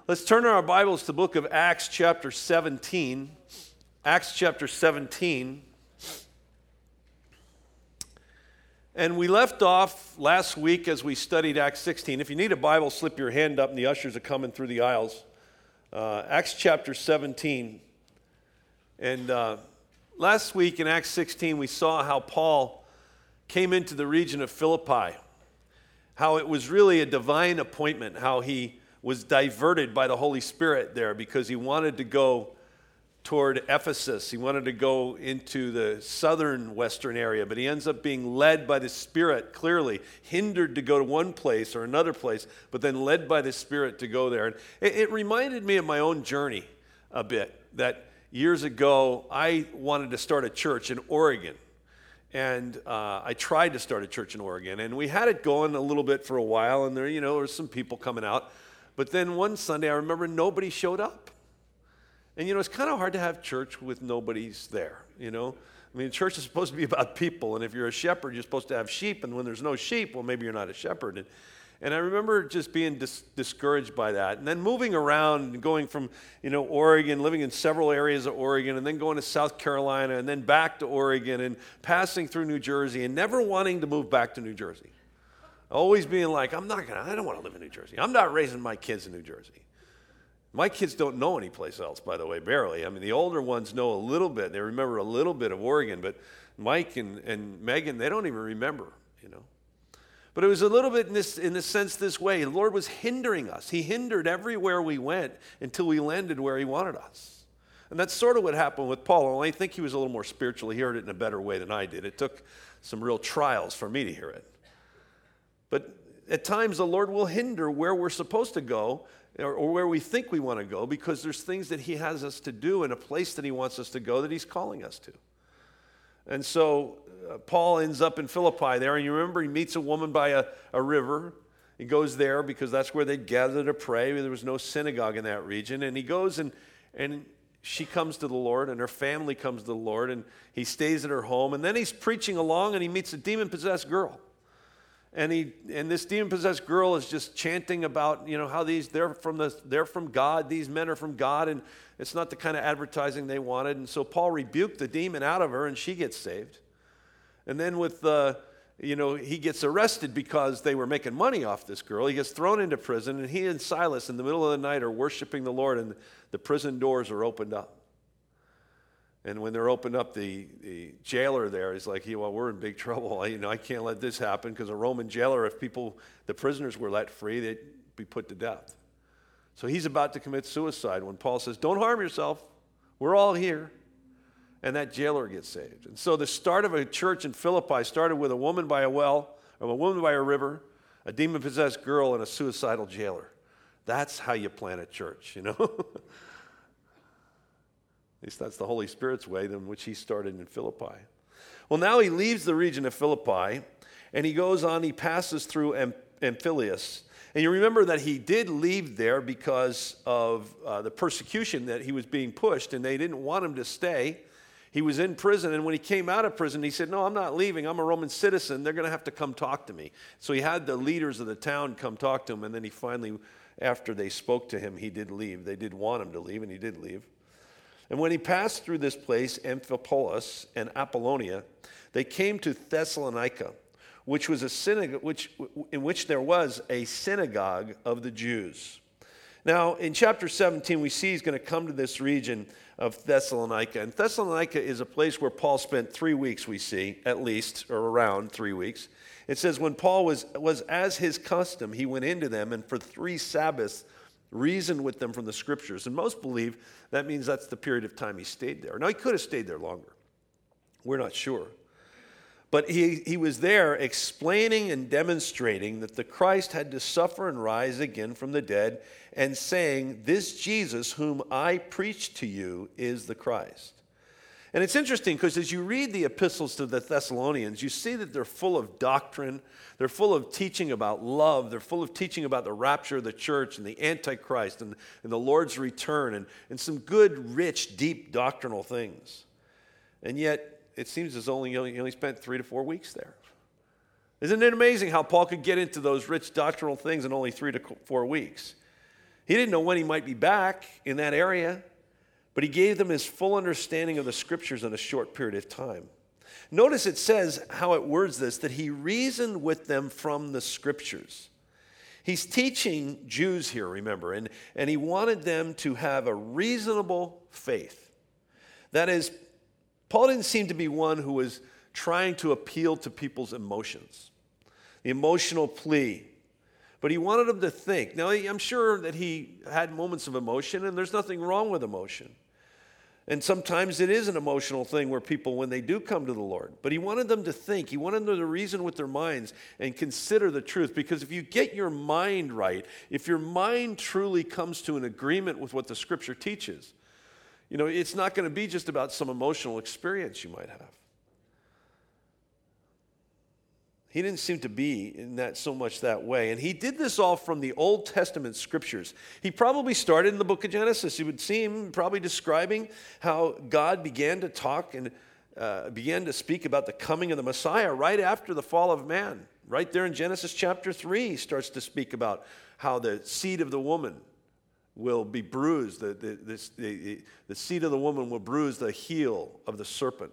Let's turn our Bibles to the book of Acts chapter 17. Acts chapter 17. And we left off last week as we studied Acts 16. If you need a Bible, slip your hand up and the ushers are coming through the aisles. Acts chapter 17. And last week in Acts 16, we saw how Paul came into the region of Philippi, how it was really a divine appointment, how he was diverted by the Holy Spirit there because he wanted to go toward Ephesus. He wanted to go into the southern western area, but he ends up being led by the Spirit, clearly hindered to go to one place or another place, but then led by the Spirit to go there. And it reminded me of my own journey a bit, that years ago I wanted to start a church in Oregon. And I tried to start a church in Oregon, and we had it going a little bit for a while, and there were some people coming out. But then one Sunday, I remember nobody showed up. And, it's kind of hard to have church with nobody's there, I mean, church is supposed to be about people, and if you're a shepherd, you're supposed to have sheep, and when there's no sheep, well, maybe you're not a shepherd. And I remember just being discouraged by that. And then moving around and going from, Oregon, living in several areas of Oregon, and then going to South Carolina, and then back to Oregon, and passing through New Jersey, and never wanting to move back to New Jersey. Always being like, I don't want to live in New Jersey. I'm not raising my kids in New Jersey. My kids don't know any place else, by the way, barely. I mean, the older ones know a little bit. They remember a little bit of Oregon, but Mike and Megan, they don't even remember, But it was a little bit in this sense this way. The Lord was hindering us. He hindered everywhere we went until we landed where he wanted us. And that's sort of what happened with Paul. Only I think he was a little more spiritual. He heard it in a better way than I did. It took some real trials for me to hear it. But at times the Lord will hinder where we're supposed to go or where we think we want to go because there's things that he has us to do and a place that he wants us to go that he's calling us to. And so Paul ends up in Philippi there, and you remember he meets a woman by a river. He goes there because that's where they gather to pray. There was no synagogue in that region. And he goes and she comes to the Lord, and her family comes to the Lord, and he stays at her home. And then he's preaching along, and he meets a demon-possessed girl. And this demon-possessed girl is just chanting about, how they're from God, these men are from God, and it's not the kind of advertising they wanted. And so Paul rebuked the demon out of her, and she gets saved. And then he gets arrested because they were making money off this girl. He gets thrown into prison, and he and Silas in the middle of the night are worshiping the Lord, and the prison doors are opened up. And when they're opened up, the jailer there is like, well, we're in big trouble. I can't let this happen because a Roman jailer, if the prisoners were let free, they'd be put to death. So he's about to commit suicide when Paul says, don't harm yourself. We're all here. And that jailer gets saved. And so the start of a church in Philippi started with a woman by a well, or a woman by a river, a demon-possessed girl, and a suicidal jailer. That's how you plant a church, At least that's the Holy Spirit's way in which he started in Philippi. Well, now he leaves the region of Philippi, and he goes on, he passes through Amphipolis. And you remember that he did leave there because of the persecution that he was being pushed, and they didn't want him to stay. He was in prison, and when he came out of prison, he said, no, I'm not leaving. I'm a Roman citizen. They're going to have to come talk to me. So he had the leaders of the town come talk to him, and then he finally, after they spoke to him, he did leave. They did want him to leave, and he did leave. And when he passed through this place, Amphipolis and Apollonia, they came to Thessalonica, which was a synagogue, in which there was a synagogue of the Jews. Now, in chapter 17, we see he's going to come to this region of Thessalonica. And Thessalonica is a place where Paul spent 3 weeks, we see, at least, or around 3 weeks. It says, when Paul was as his custom, he went into them, and for 3 Sabbaths reasoned with them from the Scriptures. And most believe that means that's the period of time he stayed there. Now, he could have stayed there longer. We're not sure. But he was there explaining and demonstrating that the Christ had to suffer and rise again from the dead, and saying, this Jesus whom I preach to you is the Christ. And it's interesting because as you read the epistles to the Thessalonians, you see that they're full of doctrine. They're full of teaching about love. They're full of teaching about the rapture of the church and the Antichrist and the Lord's return and some good, rich, deep doctrinal things. And yet, it seems as though he only spent 3 to 4 weeks there. Isn't it amazing how Paul could get into those rich doctrinal things in only 3 to 4 weeks? He didn't know when he might be back in that area, but he gave them his full understanding of the scriptures in a short period of time. Notice it says how it words this, that he reasoned with them from the scriptures. He's teaching Jews here, remember, and he wanted them to have a reasonable faith. That is, Paul didn't seem to be one who was trying to appeal to people's emotions, the emotional plea. But he wanted them to think. Now, I'm sure that he had moments of emotion, and there's nothing wrong with emotion. And sometimes it is an emotional thing where people, when they do come to the Lord. But he wanted them to think. He wanted them to reason with their minds and consider the truth. Because if you get your mind right, if your mind truly comes to an agreement with what the Scripture teaches, it's not going to be just about some emotional experience you might have. He didn't seem to be in that so much that way. And he did this all from the Old Testament scriptures. He probably started in the book of Genesis. It would seem probably describing how God began to talk and began to speak about the coming of the Messiah right after the fall of man. Right there in Genesis chapter 3, he starts to speak about how the seed of the woman will be bruised. The seed of the woman will bruise the heel of the serpent.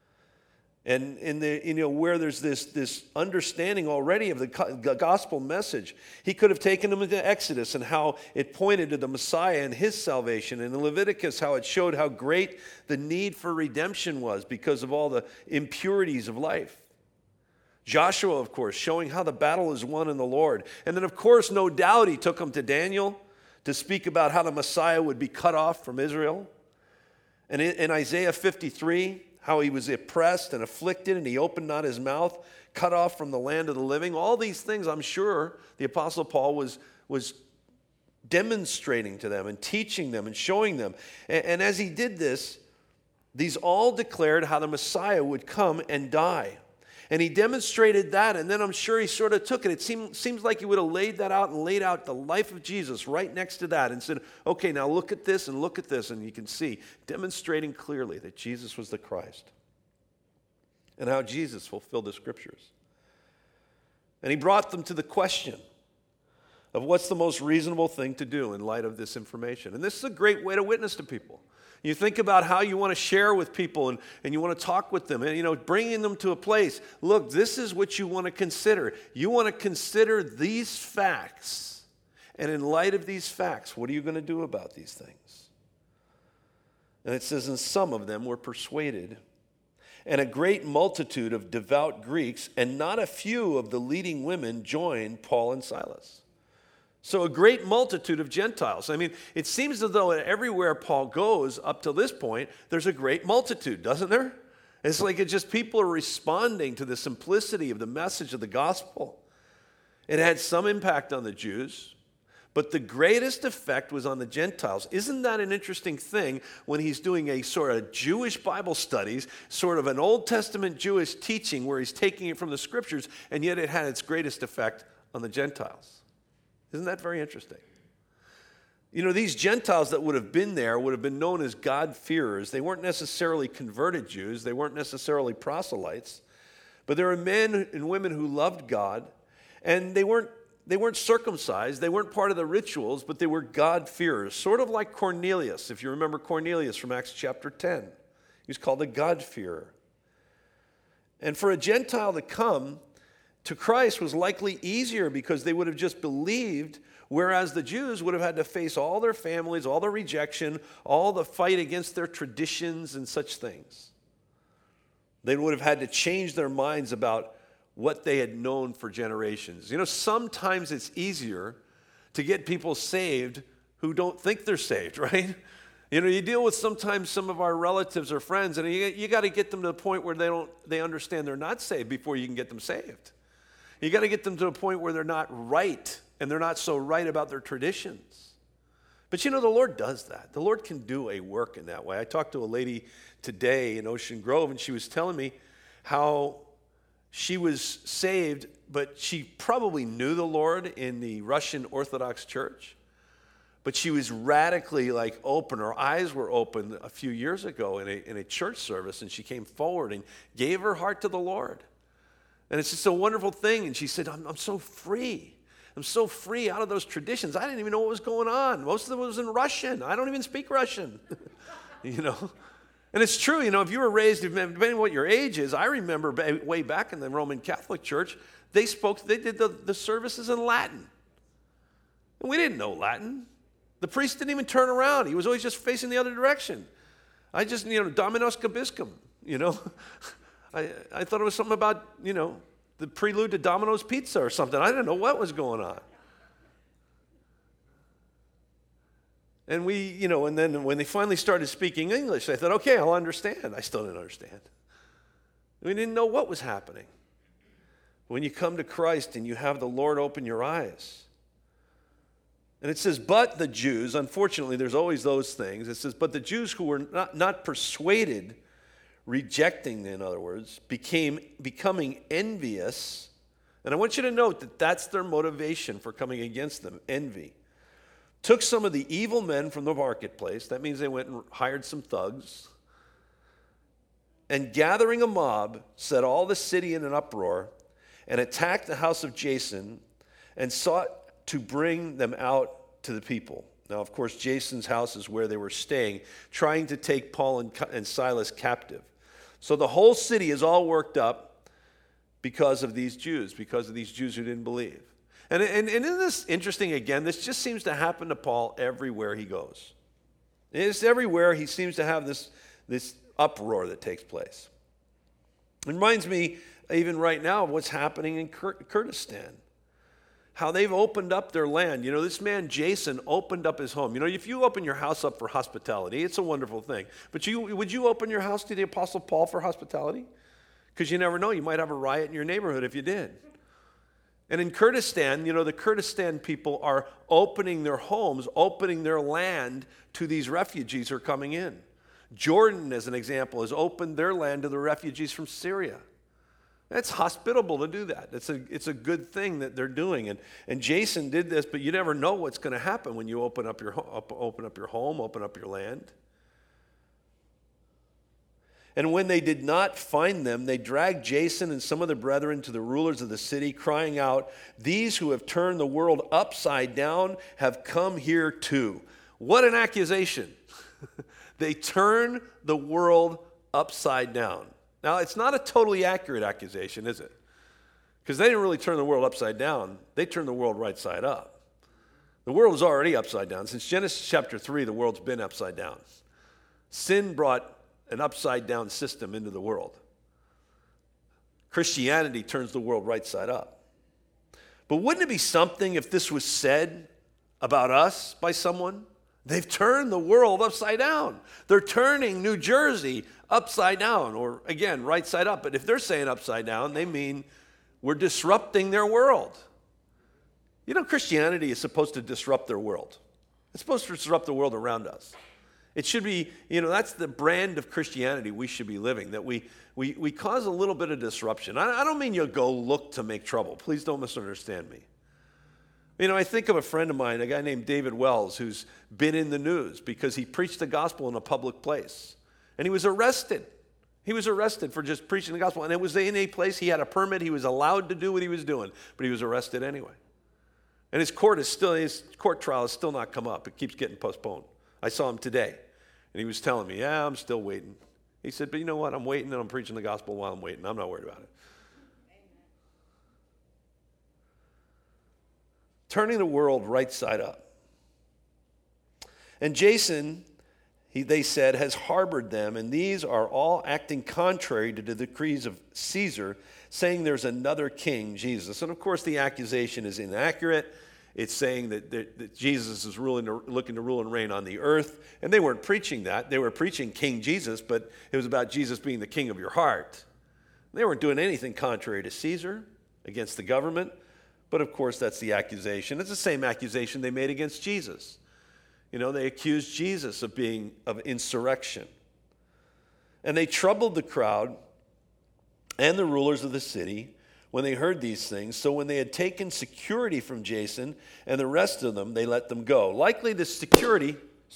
And where there's this understanding already of the gospel message, he could have taken them into Exodus and how it pointed to the Messiah and his salvation, and in Leviticus how it showed how great the need for redemption was because of all the impurities of life. Joshua, of course, showing how the battle is won in the Lord. And then, of course, no doubt he took them to Daniel to speak about how the Messiah would be cut off from Israel. And in Isaiah 53, how he was oppressed and afflicted, and he opened not his mouth, cut off from the land of the living. All these things, I'm sure, the Apostle Paul was demonstrating to them and teaching them and showing them. And as he did this, these all declared how the Messiah would come and die. And he demonstrated that, and then I'm sure he sort of took it. It seems like he would have laid that out and laid out the life of Jesus right next to that and said, okay, now look at this and look at this. And you can see, demonstrating clearly that Jesus was the Christ and how Jesus fulfilled the scriptures. And he brought them to the question of what's the most reasonable thing to do in light of this information. And this is a great way to witness to people. You think about how you want to share with people and you want to talk with them and, bringing them to a place. Look, this is what you want to consider. You want to consider these facts. And in light of these facts, what are you going to do about these things? And it says, and some of them were persuaded. And a great multitude of devout Greeks and not a few of the leading women joined Paul and Silas. So a great multitude of Gentiles. I mean, it seems as though everywhere Paul goes up to this point, there's a great multitude, doesn't there? It's like people are responding to the simplicity of the message of the gospel. It had some impact on the Jews, but the greatest effect was on the Gentiles. Isn't that an interesting thing when he's doing a sort of Jewish Bible studies, sort of an Old Testament Jewish teaching where he's taking it from the scriptures, and yet it had its greatest effect on the Gentiles? Isn't that very interesting? These Gentiles that would have been there would have been known as God-fearers. They weren't necessarily converted Jews. They weren't necessarily proselytes. But there were men and women who loved God, and they weren't circumcised. They weren't part of the rituals, but they were God-fearers, sort of like Cornelius. If you remember Cornelius from Acts chapter 10, he was called a God-fearer. And for a Gentile to come to Christ was likely easier because they would have just believed, whereas the Jews would have had to face all their families, all the rejection, all the fight against their traditions and such things. They would have had to change their minds about what they had known for generations. Sometimes it's easier to get people saved who don't think they're saved, right? You deal with sometimes some of our relatives or friends, and you got to get them to the point where they understand they're not saved before you can get them saved. You got to get them to a point where they're not right, and they're not so right about their traditions. But the Lord does that. The Lord can do a work in that way. I talked to a lady today in Ocean Grove, and she was telling me how she was saved, but she probably knew the Lord in the Russian Orthodox Church. But she was radically open. Her eyes were open a few years ago in a church service, and she came forward and gave her heart to the Lord. And it's just a wonderful thing. And she said, I'm so free. I'm so free out of those traditions. I didn't even know what was going on. Most of it was in Russian. I don't even speak Russian, you know. And it's true, you know, if you were raised, depending on what your age is, I remember way back in the Roman Catholic Church, they did the services in Latin. And we didn't know Latin. The priest didn't even turn around. He was always just facing the other direction. I just, Dominus Vobiscum, I thought it was something about, the prelude to Domino's Pizza or something. I didn't know what was going on. And and then when they finally started speaking English, I thought, okay, I'll understand. I still didn't understand. We didn't know what was happening. When you come to Christ and you have the Lord open your eyes. And it says, but the Jews, unfortunately, there's always those things. It says, but the Jews who were not persuaded, rejecting, in other words, becoming envious. And I want you to note that that's their motivation for coming against them, envy. Took some of the evil men from the marketplace. That means they went and hired some thugs. And gathering a mob, set all the city in an uproar and attacked the house of Jason and sought to bring them out to the people. Now, of course, Jason's house is where they were staying, trying to take Paul and Silas captive. So the whole city is all worked up because of these Jews who didn't believe. And isn't this interesting again? This just seems to happen to Paul everywhere he goes. It's everywhere he seems to have this uproar that takes place. It reminds me, even right now, of what's happening in Kurdistan. How they've opened up their land. This man, Jason, opened up his home. If you open your house up for hospitality, it's a wonderful thing. But would you open your house to the Apostle Paul for hospitality? Because you never know. You might have a riot in your neighborhood if you did. And in Kurdistan, the Kurdistan people are opening their homes, opening their land to these refugees who are coming in. Jordan, as an example, has opened their land to the refugees from Syria. It's hospitable to do that. It's a good thing that they're doing. And Jason did this, but you never know what's going to happen when you open up your home, open up your land. And when they did not find them, they dragged Jason and some of the brethren to the rulers of the city, crying out, "These who have turned the world upside down have come here too." What an accusation. They turn the world upside down. Now, it's not a totally accurate accusation, is it? Because they didn't really turn the world upside down. They turned the world right side up. The world is already upside down. Since Genesis chapter 3, the world's been upside down. Sin brought an upside-down system into the world. Christianity turns the world right side up. But wouldn't it be something if this was said about us by someone? They've turned the world upside down. They're turning New Jersey upside down, or again, right side up. But if they're saying upside down, they mean we're disrupting their world. Christianity is supposed to disrupt their world. It's supposed to disrupt the world around us. It should be, that's the brand of Christianity we should be living, that we cause a little bit of disruption. I don't mean you'll go look to make trouble. Please don't misunderstand me. I think of a friend of mine, a guy named David Wells, who's been in the news because he preached the gospel in a public place. And he was arrested. He was arrested for just preaching the gospel. And it was in a place, he had a permit, he was allowed to do what he was doing, but he was arrested anyway. And his court trial has still not come up. It keeps getting postponed. I saw him today, and he was telling me, I'm still waiting. He said, but you know what? I'm waiting, and I'm preaching the gospel while I'm waiting. I'm not worried about it. Turning the world right side up. And Jason, they said, has harbored them, and these are all acting contrary to the decrees of Caesar, saying there's another king, Jesus. And of course, the accusation is inaccurate. It's saying that Jesus is looking to rule and reign on the earth. And they weren't preaching that. They were preaching King Jesus, but it was about Jesus being the king of your heart. They weren't doing anything contrary to Caesar, against the government. But of course, that's the accusation. It's the same accusation they made against Jesus. They accused Jesus of insurrection. And they troubled the crowd and the rulers of the city when they heard these things. So when they had taken security from Jason and the rest of them, they let them go. Likely the security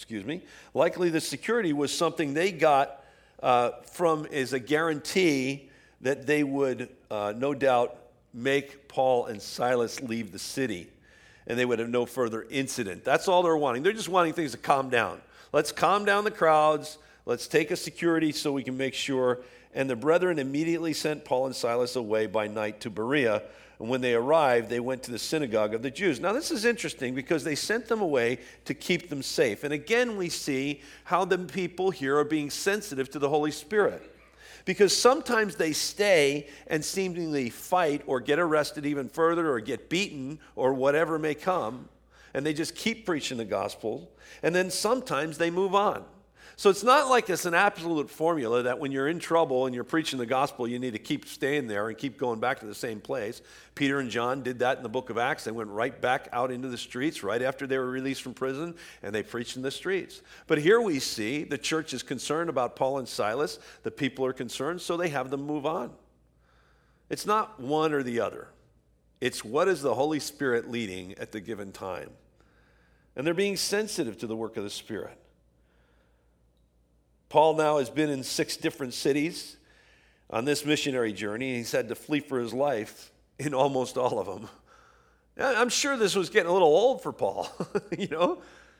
was something they got as a guarantee that they would no doubt make Paul and Silas leave the city. and they would have no further incident. That's all they're wanting. They're just wanting things to calm down. Let's calm down the crowds. Let's take a security so we can make sure. And the brethren immediately sent Paul and Silas away by night to Berea. And when they arrived, they went to the synagogue of the Jews. Now, this is interesting because they sent them away to keep them safe. And again, we see how the people here are being sensitive to the Holy Spirit. Because sometimes they stay and seemingly fight or get arrested even further or get beaten or whatever may come. And they just keep preaching the gospel. And then sometimes they move on. So it's not like it's an absolute formula that when you're in trouble and you're preaching the gospel, you need to keep staying there and keep going back to the same place. Peter and John did that in the book of Acts. They went right back out into the streets right after they were released from prison, and they preached in the streets. But here we see the church is concerned about Paul and Silas. The people are concerned, so they have them move on. It's not one or the other. It's what is the Holy Spirit leading at the given time. And they're being sensitive to the work of the Spirit. Paul now has been in 6 different cities on this missionary journey. He's had to flee for his life in almost all of them. I'm sure this was getting a little old for Paul, you know.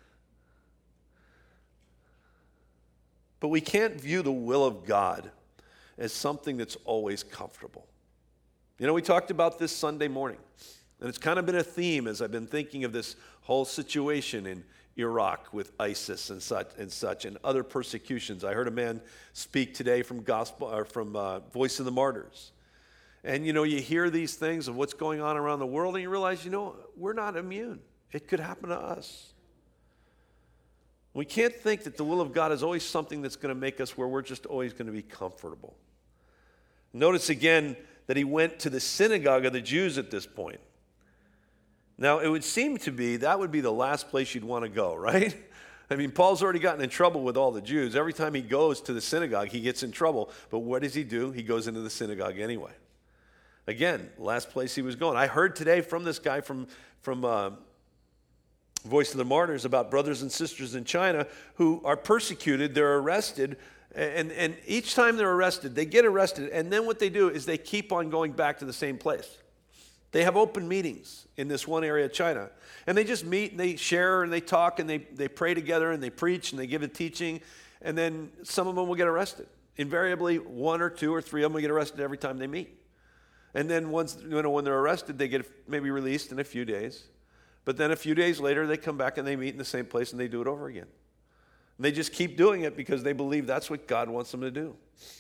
But we can't view the will of God as something that's always comfortable. You know, we talked about this Sunday morning, and it's kind of been a theme as I've been thinking of this whole situation in Iraq with ISIS and such and other persecutions. I heard a man speak today from Voice of the Martyrs. And, you know, you hear these things of what's going on around the world, and you realize, you know, we're not immune. It could happen to us. We can't think that the will of God is always something that's going to make us where we're just always going to be comfortable. Notice again that he went to the synagogue of the Jews at this point. Now, it would seem to be that would be the last place you'd want to go, right? I mean, Paul's already gotten in trouble with all the Jews. Every time he goes to the synagogue, he gets in trouble. But what does he do? He goes into the synagogue anyway. Again, last place he was going. I heard today from this guy from Voice of the Martyrs about brothers and sisters in China who are persecuted. They're arrested. And each time they're arrested, they get arrested. And then what they do is they keep on going back to the same place. They have open meetings in this one area of China. And they just meet and they share and they talk and they pray together and they preach and they give a teaching. And then some of them will get arrested. Invariably, 1 or 2 or 3 of them will get arrested every time they meet. And then once, you know, when they're arrested, they get maybe released in a few days. But then a few days later, they come back and they meet in the same place and they do it over again. And they just keep doing it because they believe that's what God wants them to do.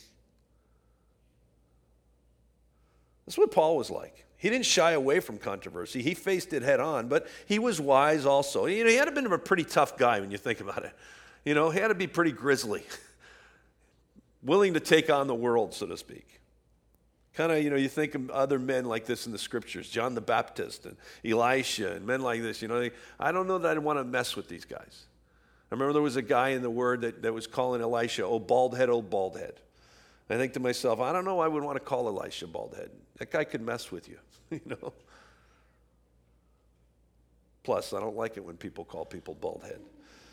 That's what Paul was like. He didn't shy away from controversy. He faced it head on, but he was wise also. You know, he had to have been a pretty tough guy when you think about it. You know, he had to be pretty grisly, willing to take on the world, so to speak. Kind of, you know, you think of other men like this in the scriptures, John the Baptist and Elisha and men like this, you know. I don't know that I'd want to mess with these guys. I remember there was a guy in the Word that was calling Elisha, oh, bald head, old bald head. I think to myself, I don't know I would want to call Elisha bald head. That guy could mess with you, you know. Plus, I don't like it when people call people bald head.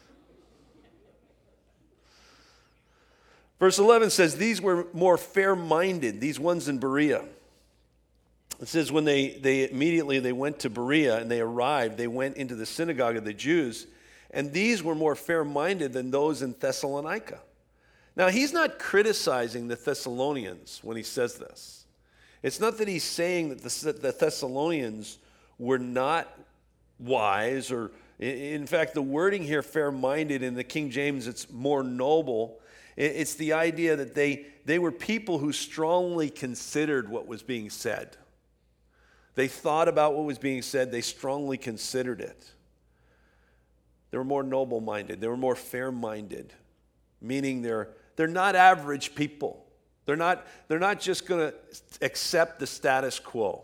Verse 11 says, these were more fair-minded, these ones in Berea. It says when they immediately went to Berea and they arrived, they went into the synagogue of the Jews, and these were more fair-minded than those in Thessalonica. Now, he's not criticizing the Thessalonians when he says this. It's not that he's saying that the Thessalonians were not wise, or in fact, the wording here, fair-minded, in the King James, it's more noble. It's the idea that they were people who strongly considered what was being said. They thought about what was being said. They strongly considered it. They were more noble-minded. They were more fair-minded, meaning they're not average people. They're not just going to accept the status quo.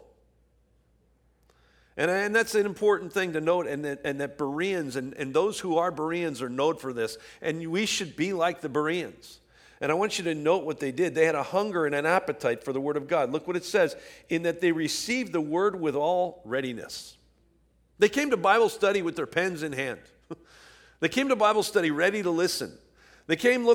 And that's an important thing to note, and that Bereans and those who are Bereans are known for this, and we should be like the Bereans. And I want you to note what they did. They had a hunger and an appetite for the Word of God. Look what it says, in that they received the Word with all readiness. They came to Bible study with their pens in hand. They came to Bible study ready to listen. They came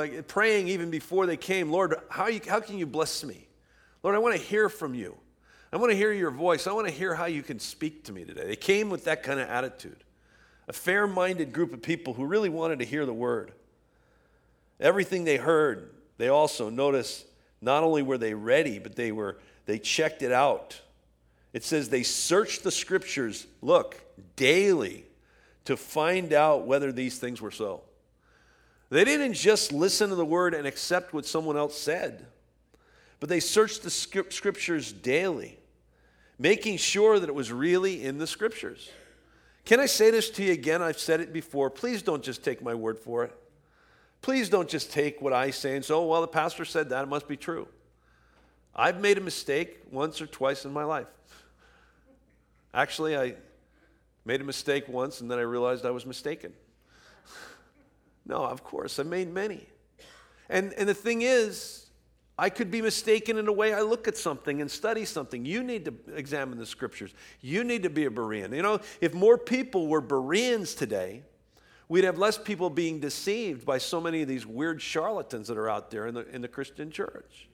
praying even before they came, Lord, how can you bless me? Lord, I want to hear from you. I want to hear your voice. I want to hear how you can speak to me today. They came with that kind of attitude. A fair-minded group of people who really wanted to hear the word. Everything they heard, they also noticed, not only were they ready, but they checked it out. It says they searched the scriptures, daily to find out whether these things were so. They didn't just listen to the word and accept what someone else said, but they searched the scriptures daily, making sure that it was really in the scriptures. Can I say this to you again? I've said it before. Please don't just take my word for it. Please don't just take what I say and say, oh, well, the pastor said that, it must be true. I've made a mistake once or twice in my life. Actually, I made a mistake once and then I realized I was mistaken. No, of course, I made many. And the thing is, I could be mistaken in the way I look at something and study something. You need to examine the scriptures. You need to be a Berean. You know, if more people were Bereans today, we'd have less people being deceived by so many of these weird charlatans that are out there in the Christian church.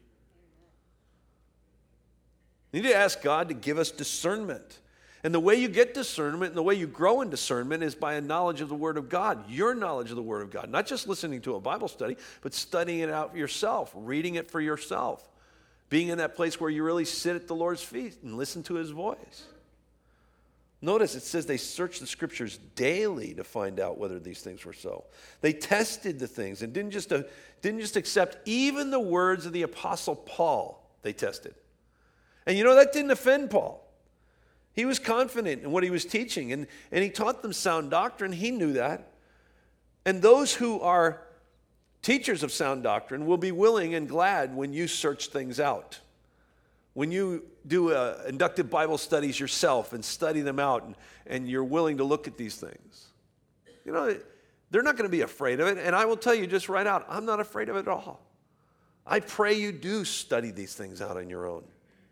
You need to ask God to give us discernment. And the way you get discernment and the way you grow in discernment is by a knowledge of the Word of God, your knowledge of the Word of God. Not just listening to a Bible study, but studying it out yourself, reading it for yourself, being in that place where you really sit at the Lord's feet and listen to His voice. Notice it says they searched the scriptures daily to find out whether these things were so. They tested the things and didn't just accept even the words of the Apostle Paul. They tested. And you know, that didn't offend Paul. He was confident in what he was teaching, and he taught them sound doctrine. He knew that. And those who are teachers of sound doctrine will be willing and glad when you search things out. When you do inductive Bible studies yourself and study them out and you're willing to look at these things. You know, they're not going to be afraid of it. And I will tell you just right out, I'm not afraid of it at all. I pray you do study these things out on your own.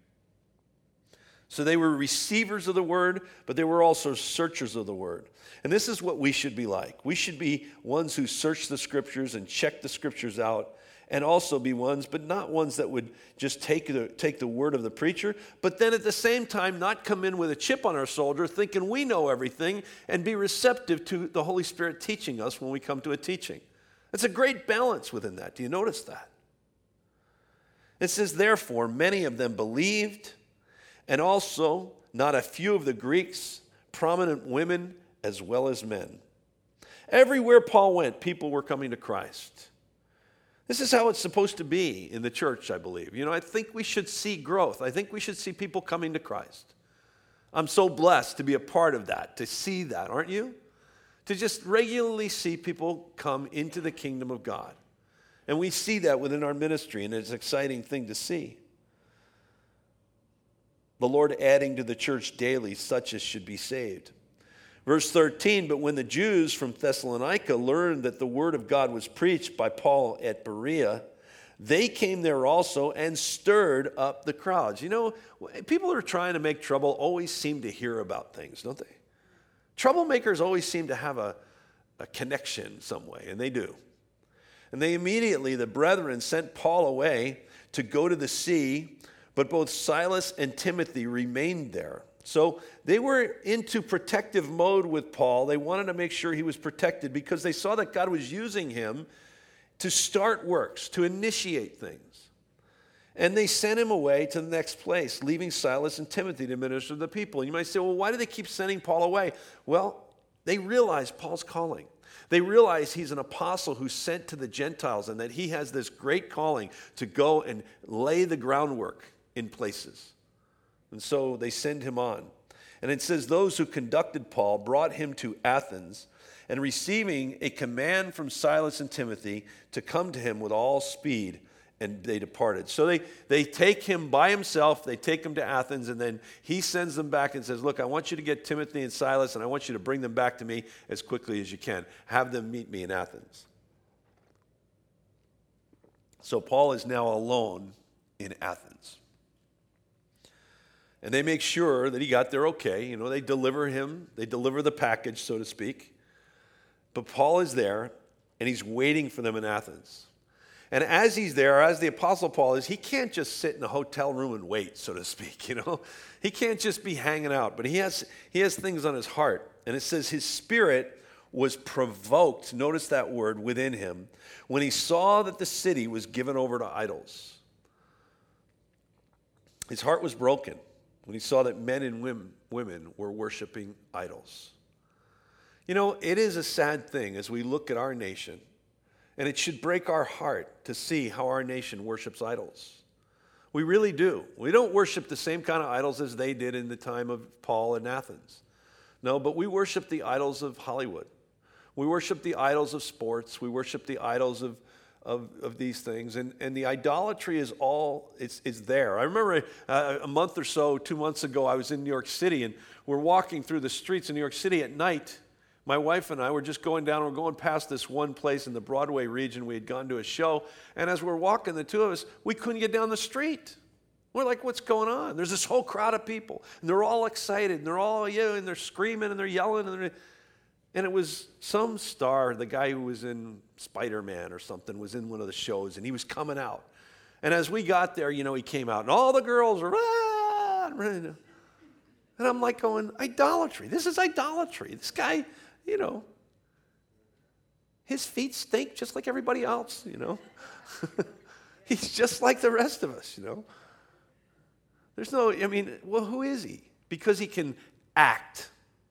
So they were receivers of the word, but they were also searchers of the word. And this is what we should be like. We should be ones who search the scriptures and check the scriptures out, and also be ones, but not ones that would just take the word of the preacher, but then at the same time not come in with a chip on our shoulder thinking we know everything and be receptive to the Holy Spirit teaching us when we come to a teaching. That's a great balance within that. Do you notice that? It says, therefore, many of them believed, and also not a few of the Greeks, prominent women as well as men. Everywhere Paul went, people were coming to Christ. This is how it's supposed to be in the church, I believe. You know, I think we should see growth. I think we should see people coming to Christ. I'm so blessed to be a part of that, to see that, aren't you? To just regularly see people come into the kingdom of God. And we see that within our ministry, and it's an exciting thing to see. The Lord adding to the church daily such as should be saved. Verse 13, but when the Jews from Thessalonica learned that the word of God was preached by Paul at Berea, they came there also and stirred up the crowds. You know, people who are trying to make trouble always seem to hear about things, don't they? Troublemakers always seem to have a connection some way, and they do. And they immediately, the brethren, sent Paul away to go to the sea, but both Silas and Timothy remained there. So they were into protective mode with Paul. They wanted to make sure he was protected because they saw that God was using him to start works, to initiate things. And they sent him away to the next place, leaving Silas and Timothy to minister to the people. And you might say, well, why do they keep sending Paul away? Well, they realize Paul's calling. They realize he's an apostle who's sent to the Gentiles and that he has this great calling to go and lay the groundwork in places. And so they send him on. And it says, those who conducted Paul brought him to Athens, and receiving a command from Silas and Timothy to come to him with all speed, and they departed. So they take him by himself, they take him to Athens, and then he sends them back and says, look, I want you to get Timothy and Silas, and I want you to bring them back to me as quickly as you can. Have them meet me in Athens. So Paul is now alone in Athens. And they make sure that he got there okay. You know, they deliver him. They deliver the package, so to speak. But Paul is there, and he's waiting for them in Athens. And as he's there, as the Apostle Paul is, he can't just sit in a hotel room and wait, so to speak, He can't just be hanging out, but he has things on his heart. And it says his spirit was provoked, notice that word, within him, when he saw that the city was given over to idols. His heart was broken when he saw that men and women were worshiping idols. It is a sad thing as we look at our nation, and it should break our heart to see how our nation worships idols. We really do. We don't worship the same kind of idols as they did in the time of Paul in Athens. No, but we worship the idols of Hollywood. We worship the idols of sports. We worship the idols of these things. And the idolatry is all, it's there. I remember a month or so, 2 months ago, I was in New York City, and we're walking through the streets of New York City at night. My wife and I were just going down, we're going past this one place in the Broadway region. We had gone to a show, and as we're walking, the two of us, we couldn't get down the street. We're like, what's going on? There's this whole crowd of people, and they're all excited, and they're all, and they're screaming, and they're yelling, and it was some star, the guy who was in Spider-Man or something, was in one of the shows, and he was coming out. And as we got there, he came out, and all the girls were, and I'm like going, idolatry. This is idolatry. This guy, his feet stink just like everybody else, He's just like the rest of us, There's no, who is he? Because he can act,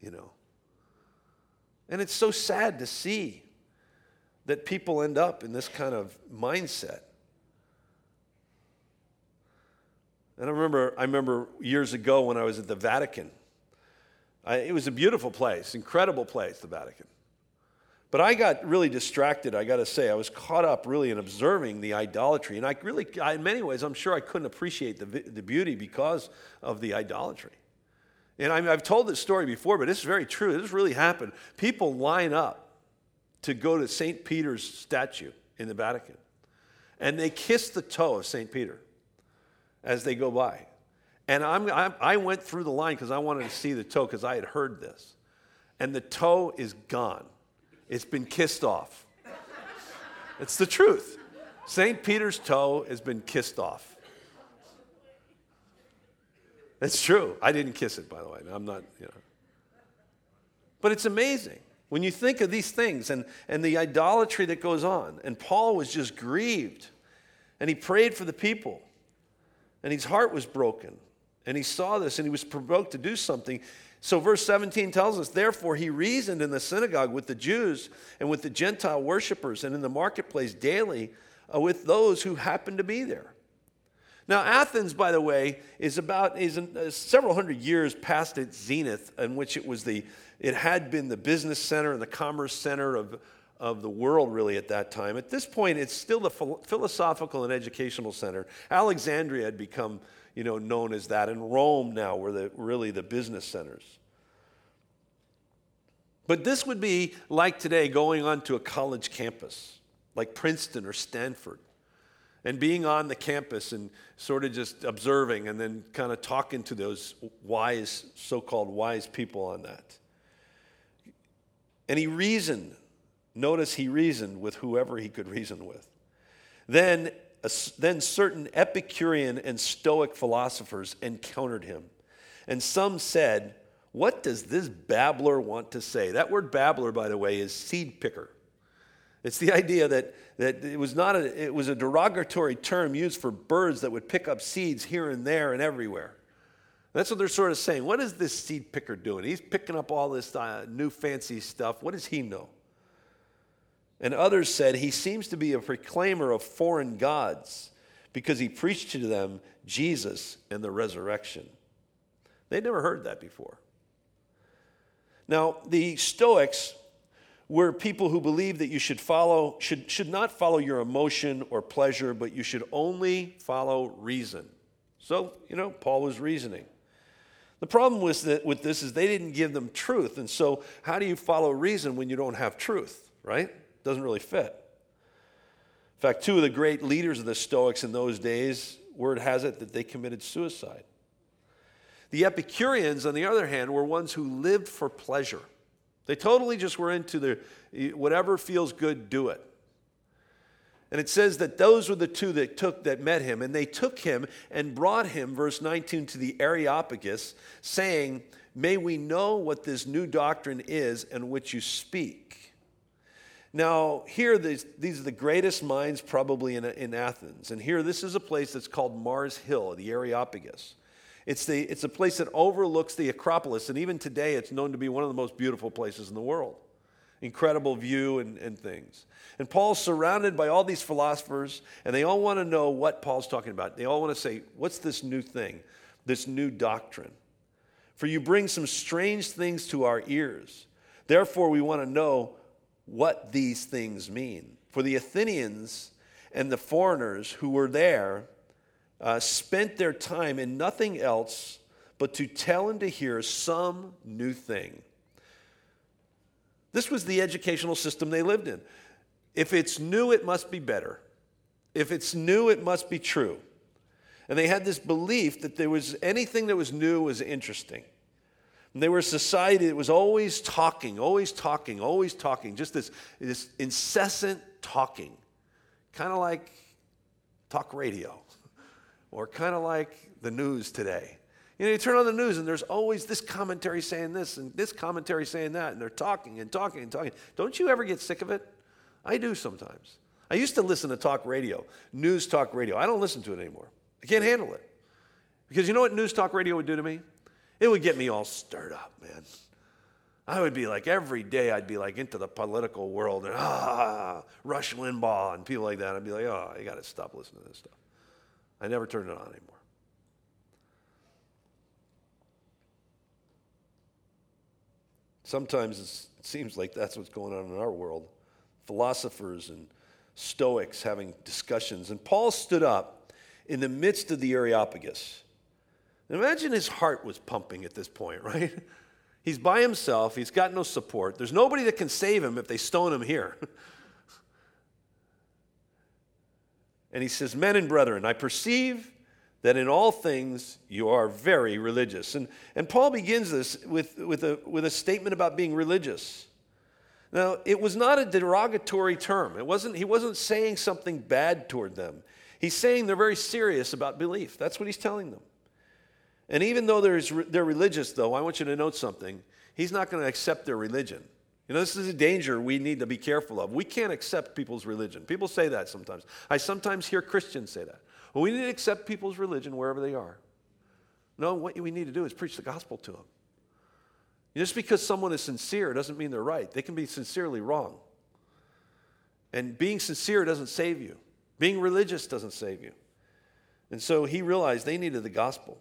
And it's so sad to see that people end up in this kind of mindset. And I remember years ago when I was at the Vatican. It was a beautiful place, incredible place, the Vatican. But I got really distracted, I got to say. I was caught up really in observing the idolatry. And in many ways, I'm sure I couldn't appreciate the beauty because of the idolatry. And I've told this story before, but it's very true. This really happened. People line up to go to St. Peter's statue in the Vatican. And they kiss the toe of St. Peter as they go by. And I went through the line because I wanted to see the toe because I had heard this. And the toe is gone. It's been kissed off. It's the truth. St. Peter's toe has been kissed off. It's true. I didn't kiss it, by the way. I'm not, But it's amazing when you think of these things and the idolatry that goes on. And Paul was just grieved. And he prayed for the people. And his heart was broken. And he saw this and he was provoked to do something. So verse 17 tells us, therefore he reasoned in the synagogue with the Jews and with the Gentile worshipers and in the marketplace daily with those who happened to be there. Now Athens, by the way, is several hundred years past its zenith, in which it had been the business center and the commerce center of the world really at that time. At this point, it's still the philosophical and educational center. Alexandria had become known as that, and Rome now were really the business centers. But this would be like today going onto a college campus, like Princeton or Stanford, and being on the campus and sort of just observing and then kind of talking to those so-called wise people on that. And he reasoned. Notice he reasoned with whoever he could reason with. Then certain Epicurean and Stoic philosophers encountered him. And some said, what does this babbler want to say? That word babbler, by the way, is seed picker. It's the idea that it was a derogatory term used for birds that would pick up seeds here and there and everywhere. That's what they're sort of saying. What is this seed picker doing? He's picking up all this new fancy stuff. What does he know? And others said, he seems to be a proclaimer of foreign gods because he preached to them Jesus and the resurrection. They'd never heard that before. Now, the Stoics were people who believed that you should not follow your emotion or pleasure, but you should only follow reason. So, Paul was reasoning. The problem with this is they didn't give them truth. And so how do you follow reason when you don't have truth, right? Doesn't really fit. In fact, two of the great leaders of the Stoics in those days, word has it that they committed suicide. The Epicureans, on the other hand, were ones who lived for pleasure. They totally just were into whatever feels good, do it. And it says that those were the two that met him, and they took him and brought him, verse 19, to the Areopagus, saying, "May we know what this new doctrine is and which you speak." Now, here, these are the greatest minds probably in Athens. And here, this is a place that's called Mars Hill, the Areopagus. It's a place that overlooks the Acropolis, and even today it's known to be one of the most beautiful places in the world. Incredible view and things. And Paul's surrounded by all these philosophers, and they all want to know what Paul's talking about. They all want to say, what's this new thing, this new doctrine? For you bring some strange things to our ears. Therefore, we want to know what these things mean. For the Athenians and the foreigners who were there spent their time in nothing else but to tell and to hear some new thing. This was the educational system they lived in. If it's new, it must be better. If it's new, it must be true. And they had this belief that anything that was new was interesting. And they were a society that was always talking, just this incessant talking, kind of like talk radio, or kind of like the news today. You turn on the news and there's always this commentary saying this and this commentary saying that, and they're talking and talking and talking. Don't you ever get sick of it? I do sometimes. I used to listen to talk radio, news talk radio. I don't listen to it anymore. I can't handle it. Because you know what news talk radio would do to me? It would get me all stirred up, man. I would be like, every day I'd be like into the political world and Rush Limbaugh and people like that. I'd be like, oh, I got to stop listening to this stuff. I never turned it on anymore. Sometimes it seems like that's what's going on in our world. Philosophers and Stoics having discussions. And Paul stood up in the midst of the Areopagus. And imagine his heart was pumping at this point, right? He's by himself. He's got no support. There's nobody that can save him if they stone him here. And he says, "Men and brethren, I perceive that in all things you are very religious." And Paul begins this with a statement about being religious. Now, it was not a derogatory term. He wasn't saying something bad toward them. He's saying they're very serious about belief. That's what he's telling them. And even though they're religious, though, I want you to note something. He's not going to accept their religion. This is a danger we need to be careful of. We can't accept people's religion. People say that sometimes. I sometimes hear Christians say that. Well, we need to accept people's religion wherever they are. No, what we need to do is preach the gospel to them. Just because someone is sincere doesn't mean they're right. They can be sincerely wrong. And being sincere doesn't save you. Being religious doesn't save you. And so he realized they needed the gospel.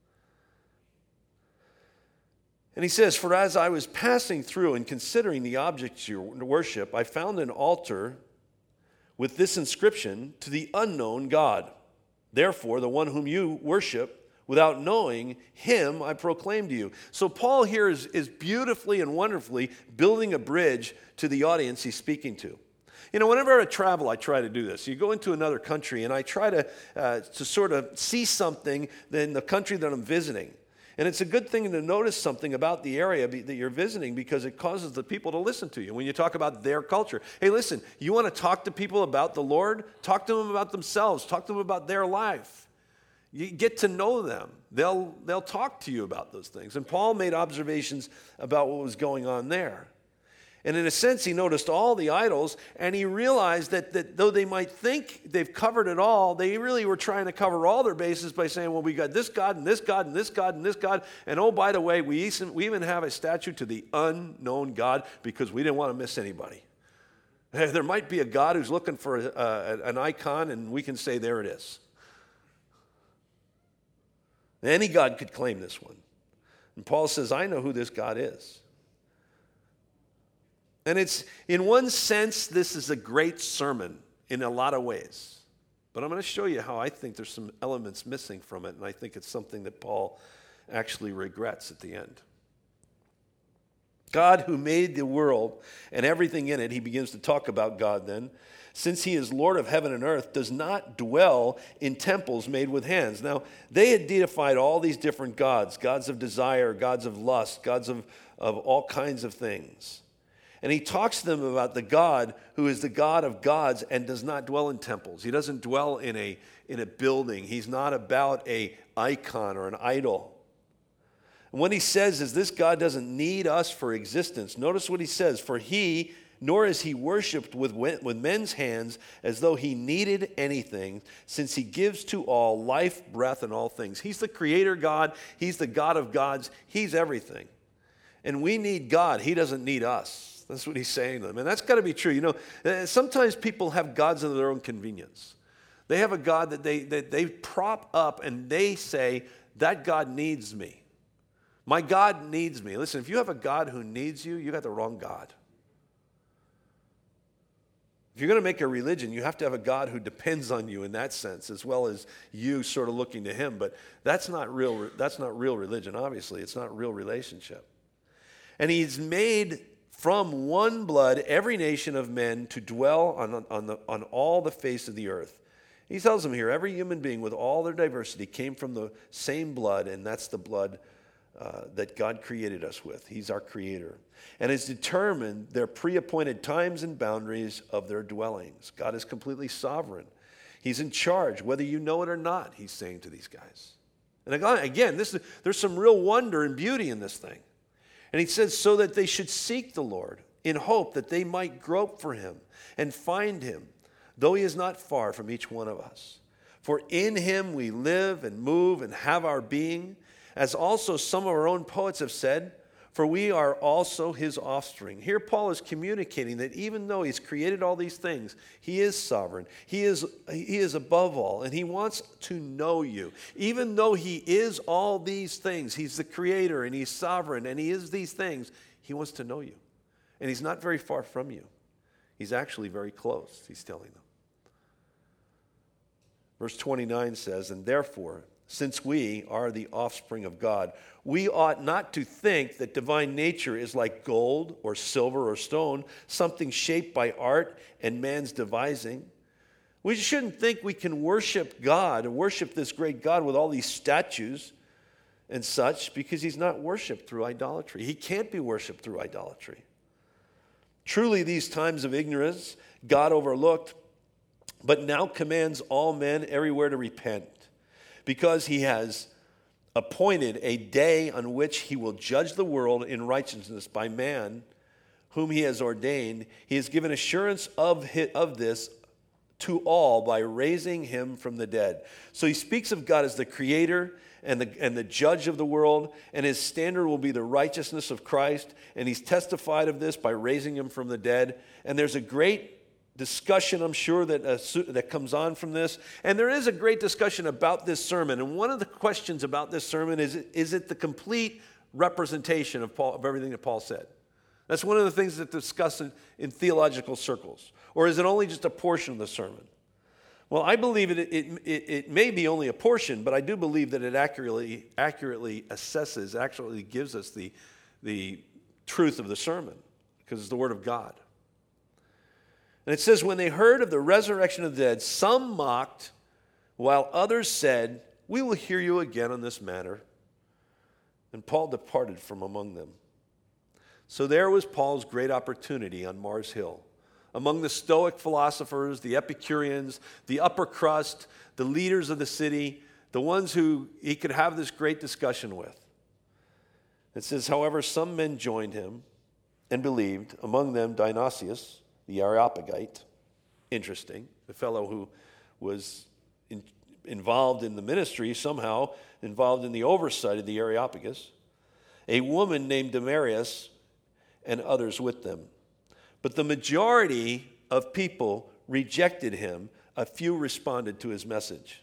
And he says, "For as I was passing through and considering the objects you worship, I found an altar with this inscription, 'To the unknown God. Therefore, the one whom you worship, without knowing him, I proclaim to you.'" So Paul here is beautifully and wonderfully building a bridge to the audience he's speaking to. Whenever I travel, I try to do this. You go into another country, and I try to sort of see something in the country that I'm visiting. And it's a good thing to notice something about the area that you're visiting, because it causes the people to listen to you when you talk about their culture. Hey, listen, you want to talk to people about the Lord? Talk to them about themselves. Talk to them about their life. You get to know them. They'll talk to you about those things. And Paul made observations about what was going on there. And in a sense, he noticed all the idols, and he realized that though they might think they've covered it all, they really were trying to cover all their bases by saying, well, we got this God and this God and this God and this God, and oh, by the way, we even have a statue to the unknown God because we didn't want to miss anybody. There might be a God who's looking for an icon, and we can say, there it is. Any God could claim this one. And Paul says, I know who this God is. And it's, in one sense, this is a great sermon in a lot of ways. But I'm going to show you how I think there's some elements missing from it, and I think it's something that Paul actually regrets at the end. God, who made the world and everything in it, he begins to talk about God then, since he is Lord of heaven and earth, does not dwell in temples made with hands. Now, they had deified all these different gods, gods of desire, gods of lust, gods of all kinds of things. And he talks to them about the God who is the God of gods and does not dwell in temples. He doesn't dwell in a building. He's not about an icon or an idol. And what he says is this God doesn't need us for existence. Notice what he says, for he, nor is he worshipped with men's hands as though he needed anything, since he gives to all life, breath, and all things. He's the creator God. He's the God of gods. He's everything. And we need God. He doesn't need us. That's what he's saying to them. And that's got to be true. You know, sometimes people have gods of their own convenience. They have a God that they prop up and they say, that God needs me. My God needs me. Listen, if you have a God who needs you, you got the wrong God. If you're going to make a religion, you have to have a God who depends on you in that sense, as well as you sort of looking to him. But that's not real religion, obviously. It's not real relationship. And he's made from one blood every nation of men to dwell on all the face of the earth. He tells them here, every human being with all their diversity came from the same blood, and that's the blood that God created us with. He's our creator. And has determined their pre-appointed times and boundaries of their dwellings. God is completely sovereign. He's in charge, whether you know it or not, he's saying to these guys. And again, there's some real wonder and beauty in this thing. And he says, so that they should seek the Lord in hope that they might grope for him and find him, though he is not far from each one of us. For in him we live and move and have our being, as also some of our own poets have said, for we are also his offspring. Here Paul is communicating that even though he's created all these things, he is sovereign. He is above all, and he wants to know you. Even though he is all these things, he's the creator and he's sovereign and he is these things, he wants to know you. And he's not very far from you. He's actually very close, he's telling them. Verse 29 says, and therefore, since we are the offspring of God, we ought not to think that divine nature is like gold or silver or stone, something shaped by art and man's devising. We shouldn't think we can worship God and worship this great God with all these statues and such, because he's not worshiped through idolatry. He can't be worshiped through idolatry. Truly, these times of ignorance God overlooked, but now commands all men everywhere to repent, because he has appointed a day on which he will judge the world in righteousness by man, whom he has ordained. He has given assurance of this to all by raising him from the dead. So he speaks of God as the creator and the judge of the world, and his standard will be the righteousness of Christ, and he's testified of this by raising him from the dead. And there's a great discussion, I'm sure, that comes on from this. And there is a great discussion about this sermon. And one of the questions about this sermon is it the complete representation of everything that Paul said? That's one of the things that discussed in theological circles. Or is it only just a portion of the sermon? Well, I believe it may be only a portion, but I do believe that it accurately assesses, actually gives us the truth of the sermon, because it's the Word of God. And it says, when they heard of the resurrection of the dead, some mocked, while others said, we will hear you again on this matter. And Paul departed from among them. So there was Paul's great opportunity on Mars Hill. Among the Stoic philosophers, the Epicureans, the upper crust, the leaders of the city, the ones who he could have this great discussion with. It says, however, some men joined him and believed, among them Dionysius, the Areopagite, interesting, the fellow who was involved in the ministry, somehow involved in the oversight of the Areopagus, a woman named Damaris, and others with them. But the majority of people rejected him. A few responded to his message.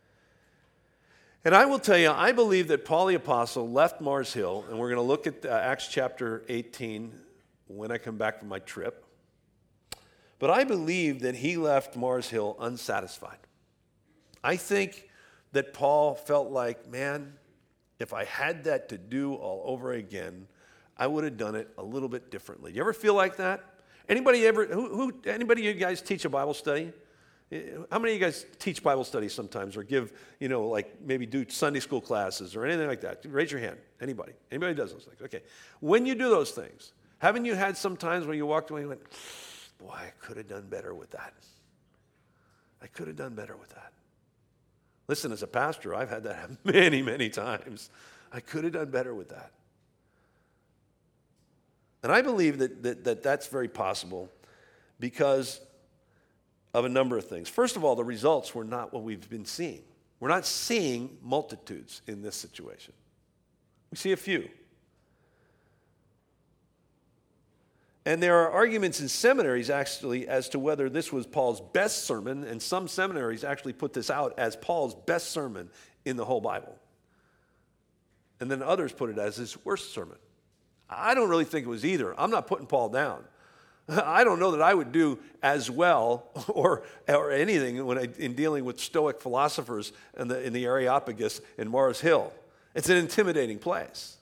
And I will tell you, I believe that Paul the Apostle left Mars Hill, and we're going to look at Acts chapter 18 when I come back from my trip. But I believe that he left Mars Hill unsatisfied. I think that Paul felt like, man, if I had that to do all over again, I would have done it a little bit differently. Do you ever feel like that? Anybody of you guys teach a Bible study? How many of you guys teach Bible studies sometimes, or give, like maybe do Sunday school classes or anything like that? Raise your hand. Anybody? Anybody does those things? Okay. When you do those things, Haven't you had some times when you walked away and went, boy, I could have done better with that. I could have done better with that. Listen, as a pastor, I've had that happen many, many times. I could have done better with that. And I believe that that's very possible because of a number of things. First of all, the results were not what we've been seeing. We're not seeing multitudes in this situation. We see a few. And there are arguments in seminaries actually as to whether this was Paul's best sermon, and some seminaries actually put this out as Paul's best sermon in the whole Bible. And then others put it as his worst sermon. I don't really think it was either. I'm not putting Paul down. I don't know that I would do as well or anything in dealing with Stoic philosophers in the Areopagus in Mars Hill. It's an intimidating place.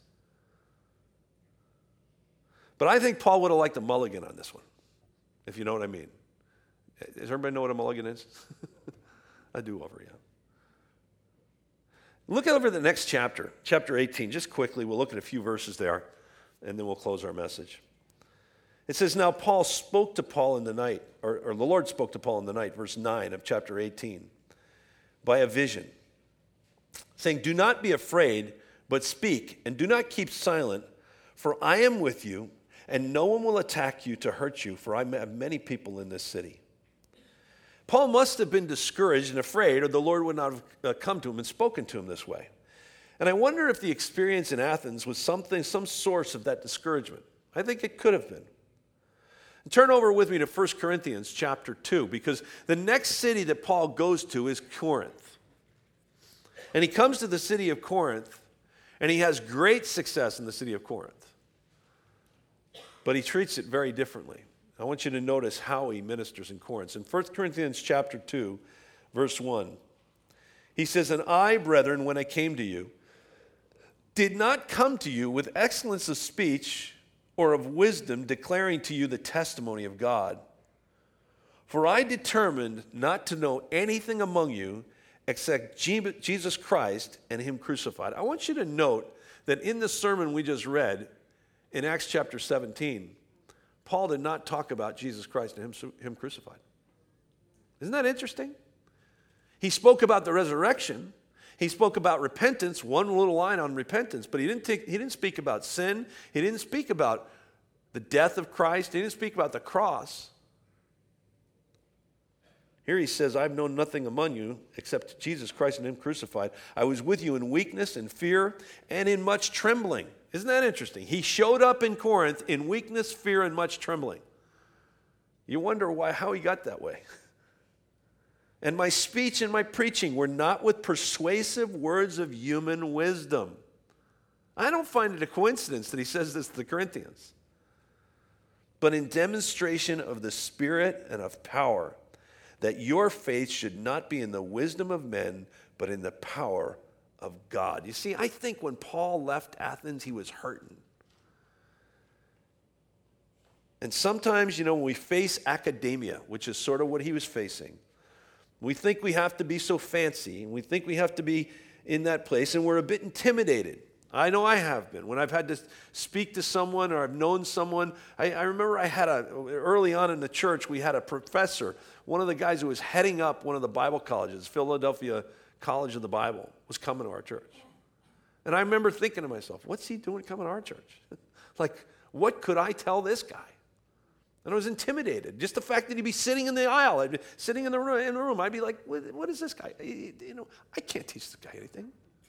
But I think Paul would have liked a mulligan on this one, if you know what I mean. Does everybody know what a mulligan is? I do over, yeah. Look over the next chapter, chapter 18. Just quickly, we'll look at a few verses there, and then we'll close our message. It says, now Paul spoke to Paul in the night, or the Lord spoke to Paul in the night, verse 9 of chapter 18, by a vision, saying, do not be afraid, but speak, and do not keep silent, for I am with you, and no one will attack you to hurt you, for I have many people in this city. Paul must have been discouraged and afraid, or the Lord would not have come to him and spoken to him this way. And I wonder if the experience in Athens was some source of that discouragement. I think it could have been. Turn over with me to 1 Corinthians chapter 2, because the next city that Paul goes to is Corinth. And he comes to the city of Corinth, and he has great success in the city of Corinth. But he treats it very differently. I want you to notice how he ministers in Corinth. In 1 Corinthians chapter 2, verse 1, he says, and I, brethren, when I came to you, did not come to you with excellence of speech or of wisdom, declaring to you the testimony of God. For I determined not to know anything among you except Jesus Christ and him crucified. I want you to note that in the sermon we just read, in Acts chapter 17, Paul did not talk about Jesus Christ and him crucified. Isn't that interesting? He spoke about the resurrection. He spoke about repentance, one little line on repentance, but he didn't speak about sin. He didn't speak about the death of Christ. He didn't speak about the cross. Here he says, I've known nothing among you except Jesus Christ and him crucified. I was with you in weakness and fear and in much trembling. Isn't that interesting? He showed up in Corinth in weakness, fear, and much trembling. You wonder how he got that way. And my speech and my preaching were not with persuasive words of human wisdom. I don't find it a coincidence that he says this to the Corinthians. But in demonstration of the Spirit and of power, that your faith should not be in the wisdom of men, but in the power of God. You see, I think when Paul left Athens, he was hurting. And sometimes, when we face academia, which is sort of what he was facing, we think we have to be so fancy, and we think we have to be in that place, and we're a bit intimidated. I know I have been. When I've had to speak to someone or I've known someone, I remember early on in the church, we had a professor, one of the guys who was heading up one of the Bible colleges, Philadelphia College of the Bible, was coming to our church. And I remember thinking to myself, what's he doing coming to our church? What could I tell this guy? And I was intimidated. Just the fact that he'd be sitting in the aisle, I'd be sitting in the room, I'd be like, what is this guy? I can't teach this guy anything.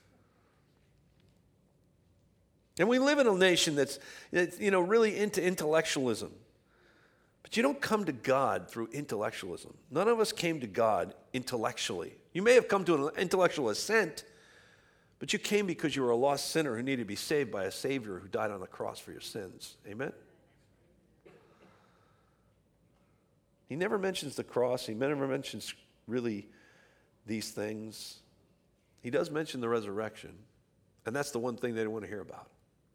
And we live in a nation that's really into intellectualism. But you don't come to God through intellectualism. None of us came to God intellectually. You may have come to an intellectual assent, but you came because you were a lost sinner who needed to be saved by a Savior who died on the cross for your sins. Amen? He never mentions the cross. He never mentions really these things. He does mention the resurrection, and that's the one thing they don't want to hear about.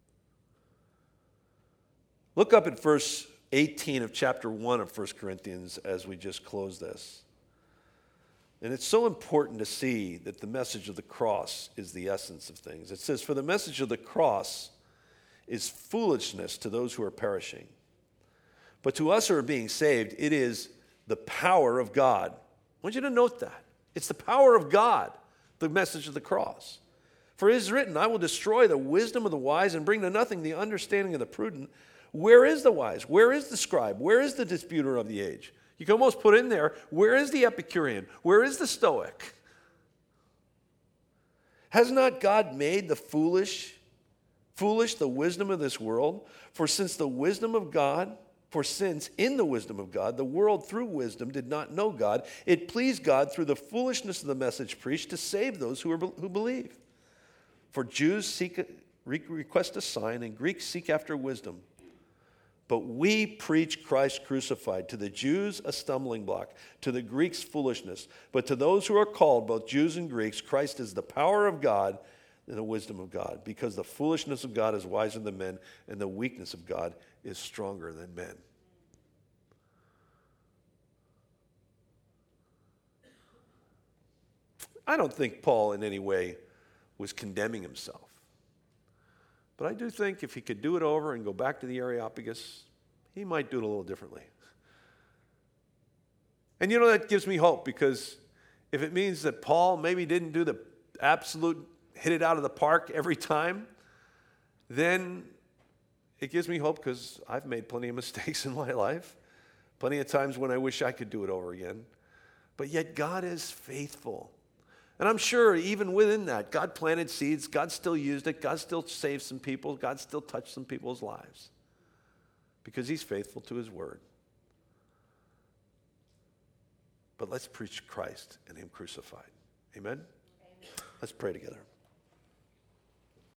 Look up at verse 18 of chapter 1 of 1 Corinthians as we just close this. And it's so important to see that the message of the cross is the essence of things. It says, for the message of the cross is foolishness to those who are perishing. But to us who are being saved, it is the power of God. I want you to note that. It's the power of God, the message of the cross. For it is written, I will destroy the wisdom of the wise and bring to nothing the understanding of the prudent. Where is the wise? Where is the scribe? Where is the disputer of the age? You can almost put in there, where is the Epicurean? Where is the Stoic? Has not God made the foolish the wisdom of this world? For since in the wisdom of God, the world through wisdom did not know God, it pleased God through the foolishness of the message preached to save those who believe. For Jews request a sign, and Greeks seek after wisdom. But we preach Christ crucified, to the Jews a stumbling block, to the Greeks foolishness. But to those who are called, both Jews and Greeks, Christ is the power of God and the wisdom of God, because the foolishness of God is wiser than men, and the weakness of God is stronger than men. I don't think Paul in any way was condemning himself. But I do think if he could do it over and go back to the Areopagus, he might do it a little differently. And you know, that gives me hope, because if it means that Paul maybe didn't do the absolute hit it out of the park every time, then it gives me hope, because I've made plenty of mistakes in my life. Plenty of times when I wish I could do it over again. But yet God is faithful. And I'm sure even within that, God planted seeds, God still used it, God still saved some people, God still touched some people's lives. Because he's faithful to his word. But let's preach Christ and him crucified. Amen? Amen. Let's pray together.